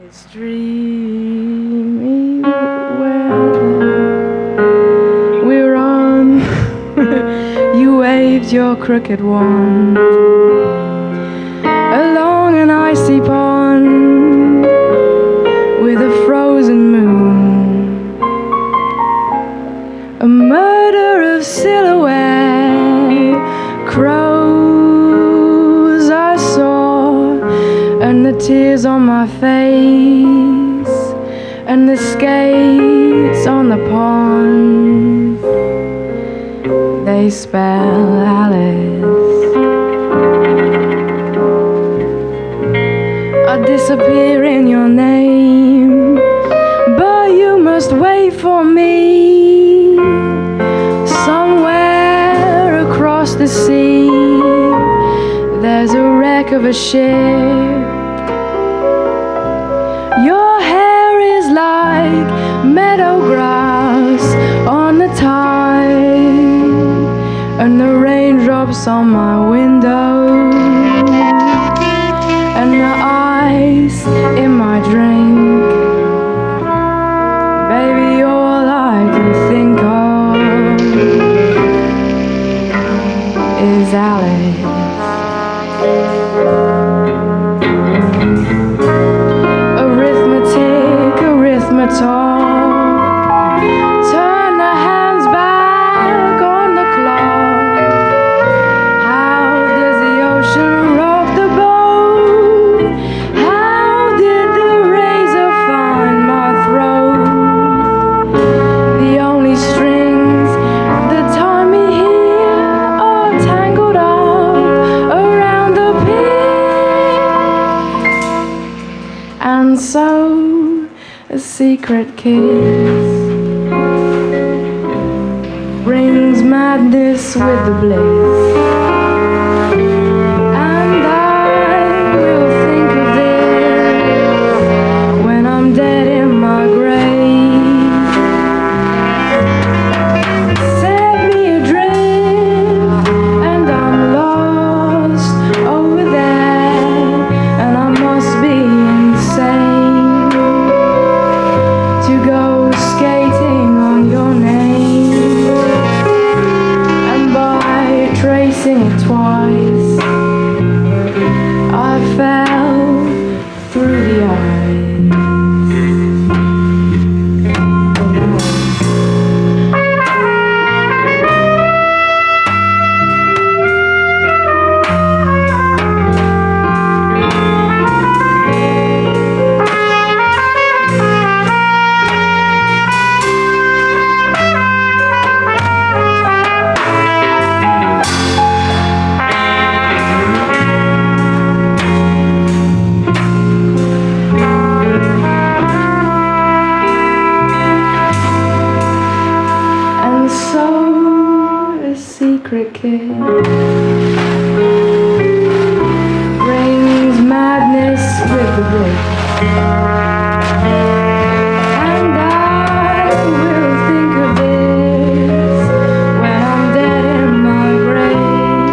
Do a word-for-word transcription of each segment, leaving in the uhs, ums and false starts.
It's dreamy weather we're on. You waved your crooked wand along an icy pond with a frozen moon, a murder of silhouette crows I saw, and the tears on my face, and the skates on the pond, they spell Alice. I disappear in your name, but you must wait for me somewhere across the sea. There's a wreck of a ship. Your hair is like meadow grass on the tide, and the raindrops on my window, and the ice in my drink. Baby, all I can think of is Alice. Arithmetic, arithmetalk, turn the hands back on the clock. How does the ocean rock the boat? How did the razor find my throat? The only strings that tie me here are tangled up around the pit. And so a secret kiss brings madness with the bliss. And I will think of this when I'm dead in my grave. Set me adrift and I'm lost over there, and I must be insane to go skating on your name, and by tracing it twice I fell through the ice. And so a secret kiss brings madness with the bliss. And I will think of this when I'm dead in my grave.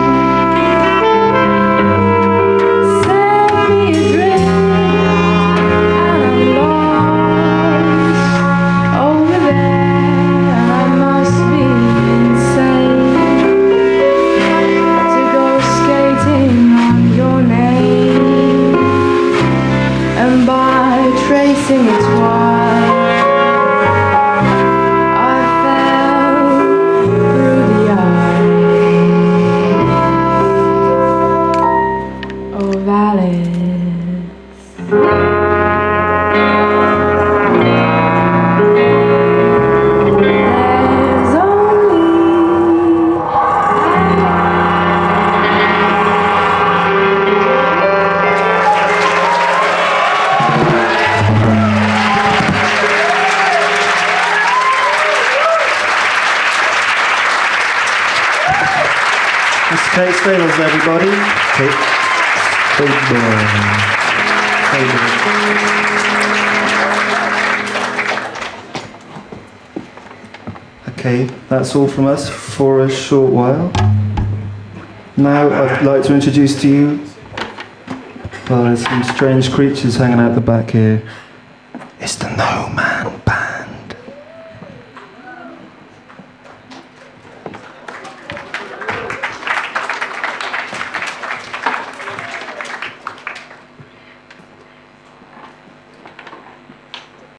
Set me adrift and I'm lost over there, and I must be insane to go skating on your name, and by tracing it twice I fell through the ice of Alice. There's only It's Kate Staples, everybody. Kate Staples. Okay, that's all from us for a short while. Now I'd like to introduce to you Well, there's some strange creatures hanging out the back here. It's the No Man.